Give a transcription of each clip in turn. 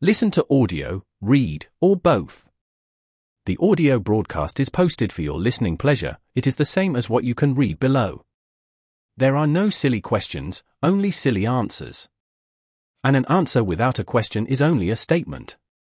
Listen to audio, read, or both. The audio broadcast is posted for your listening pleasure. It is the same as what you can read below. There are no silly questions, only silly answers. And an answer without a question is only a statement.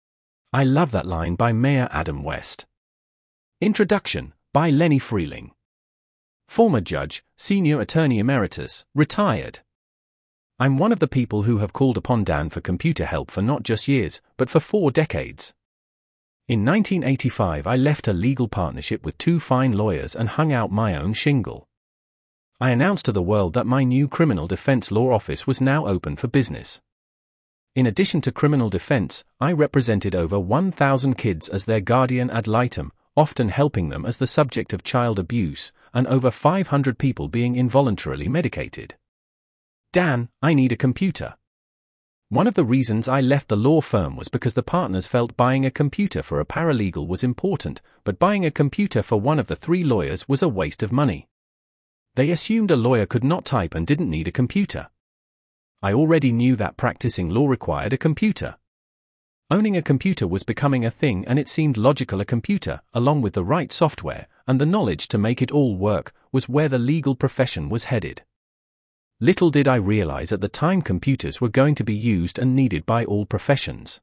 I love that line by Mayor Adam West. Introduction, by Lenny Freeling. Former judge, senior attorney emeritus, retired. I'm one of the people who have called upon Dan for computer help for not just years, but for 4 decades. In 1985 I left a legal partnership with 2 fine lawyers and hung out my own shingle. I announced to the world that my new criminal defense law office was now open for business. In addition to criminal defense, I represented over 1,000 kids as their guardian ad litem, often helping them as the subject of child abuse, and over 500 people being involuntarily medicated. Dan, I need a computer. One of the reasons I left the law firm was because the partners felt buying a computer for a paralegal was important, but buying a computer for one of the 3 lawyers was a waste of money. They assumed a lawyer could not type and didn't need a computer. I already knew that practicing law required a computer. Owning a computer was becoming a thing, and it seemed logical a computer, along with the right software, and the knowledge to make it all work, was where the legal profession was headed. Little did I realize at the time computers were going to be used and needed by all professions.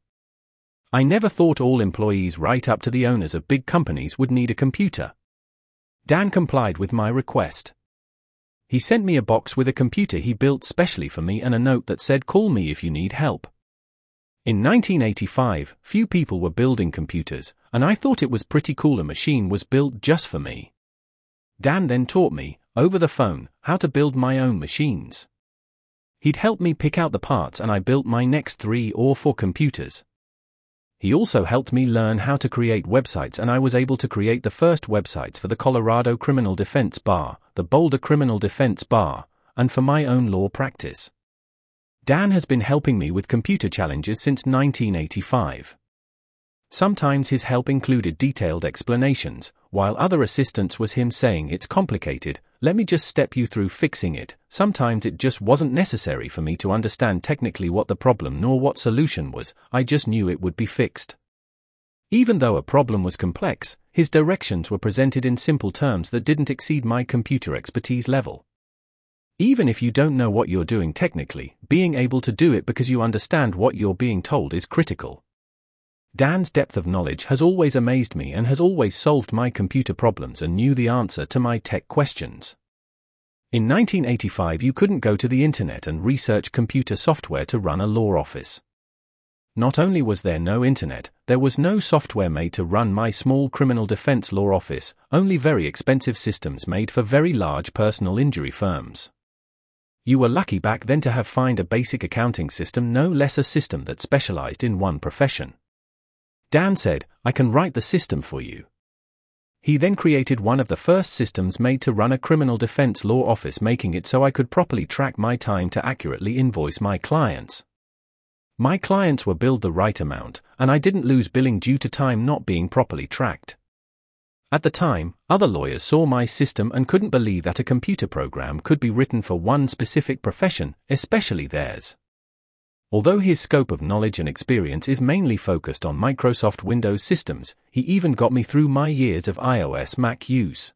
I never thought all employees right up to the owners of big companies would need a computer. Dan complied with my request. He sent me a box with a computer he built specially for me and a note that said, "Call me if you need help." In 1985, few people were building computers, and I thought it was pretty cool a machine was built just for me. Dan then taught me, over the phone, how to build my own machines. He'd helped me pick out the parts and I built my next 3 or 4 computers. He also helped me learn how to create websites, and I was able to create the first websites for the Colorado Criminal Defense Bar, the Boulder Criminal Defense Bar, and for my own law practice. Dan has been helping me with computer challenges since 1985. Sometimes his help included detailed explanations, while other assistance was him saying, "It's complicated, let me just step you through fixing it." Sometimes it just wasn't necessary for me to understand technically what the problem nor what solution was, I just knew it would be fixed. Even though a problem was complex, his directions were presented in simple terms that didn't exceed my computer expertise level. Even if you don't know what you're doing technically, being able to do it because you understand what you're being told is critical. Dan's depth of knowledge has always amazed me and has always solved my computer problems and knew the answer to my tech questions. In 1985 you couldn't go to the internet and research computer software to run a law office. Not only was there no internet, there was no software made to run my small criminal defense law office, only very expensive systems made for very large personal injury firms. You were lucky back then to have found a basic accounting system, no less a system that specialized in one profession. Dan said, "I can write the system for you." He then created one of the first systems made to run a criminal defense law office, making it so I could properly track my time to accurately invoice my clients. My clients were billed the right amount, and I didn't lose billing due to time not being properly tracked. At the time, other lawyers saw my system and couldn't believe that a computer program could be written for one specific profession, especially theirs. Although his scope of knowledge and experience is mainly focused on Microsoft Windows systems, he even got me through my years of iOS Mac use.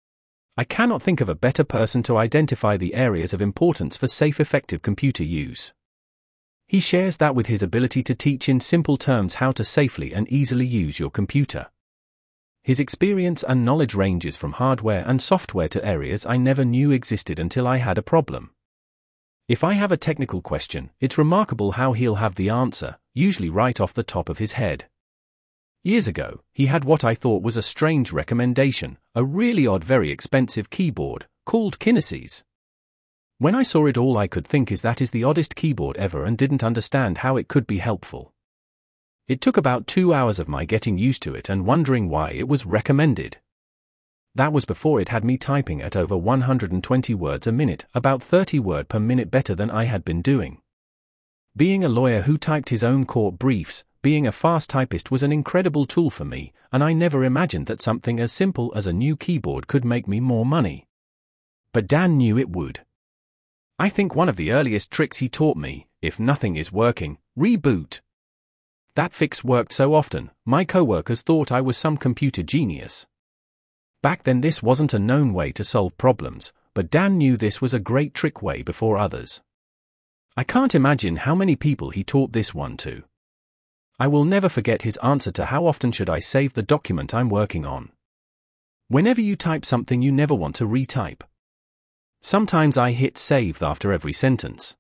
I cannot think of a better person to identify the areas of importance for safe, effective computer use. He shares that with his ability to teach in simple terms how to safely and easily use your computer. His experience and knowledge ranges from hardware and software to areas I never knew existed until I had a problem. If I have a technical question, it's remarkable how he'll have the answer, usually right off the top of his head. Years ago, he had what I thought was a strange recommendation, a really odd, very expensive keyboard, called Kinesis. When I saw it, all I could think is that is the oddest keyboard ever, and didn't understand how it could be helpful. It took about 2 hours of my getting used to it and wondering why it was recommended. That was before it had me typing at over 120 words a minute, about 30 words per minute better than I had been doing. Being a lawyer who typed his own court briefs, being a fast typist was an incredible tool for me, and I never imagined that something as simple as a new keyboard could make me more money. But Dan knew it would. I think one of the earliest tricks he taught me, if nothing is working, reboot. That fix worked so often, my coworkers thought I was some computer genius. Back then this wasn't a known way to solve problems, but Dan knew this was a great trick way before others. I can't imagine how many people he taught this one to. I will never forget his answer to how often should I save the document I'm working on. Whenever you type something you never want to retype. Sometimes I hit save after every sentence.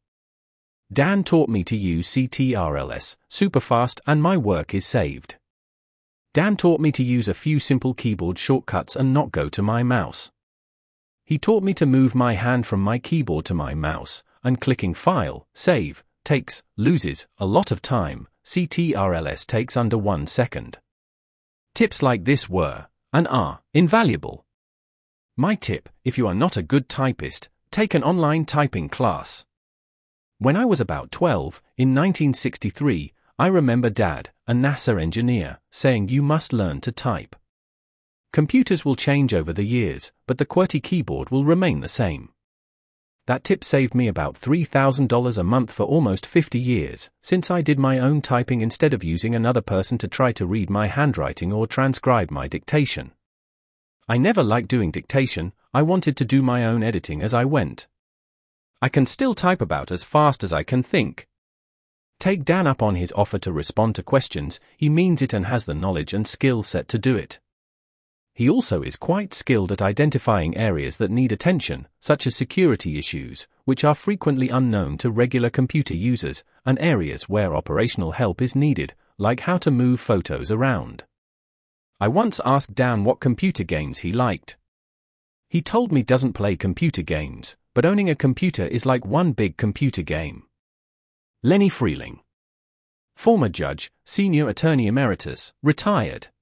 Dan taught me to use CTRLS, super fast, and my work is saved. Dan taught me to use a few simple keyboard shortcuts and not go to my mouse. He taught me to move my hand from my keyboard to my mouse, and clicking File, Save, loses a lot of time. CTRLS takes under 1 second. Tips like this were, and are, invaluable. My tip: if you are not a good typist, take an online typing class. When I was about 12, in 1963, I remember Dad, a NASA engineer, saying you must learn to type. Computers will change over the years, but the QWERTY keyboard will remain the same. That tip saved me about $3,000 a month for almost 50 years, since I did my own typing instead of using another person to try to read my handwriting or transcribe my dictation. I never liked doing dictation, I wanted to do my own editing as I went. I can still type about as fast as I can think. Take Dan up on his offer to respond to questions, he means it and has the knowledge and skill set to do it. He also is quite skilled at identifying areas that need attention, such as security issues, which are frequently unknown to regular computer users, and areas where operational help is needed, like how to move photos around. I once asked Dan what computer games he liked. He told me doesn't play computer games, but owning a computer is like one big computer game. Lenny Freeling. Former judge, senior attorney emeritus, retired.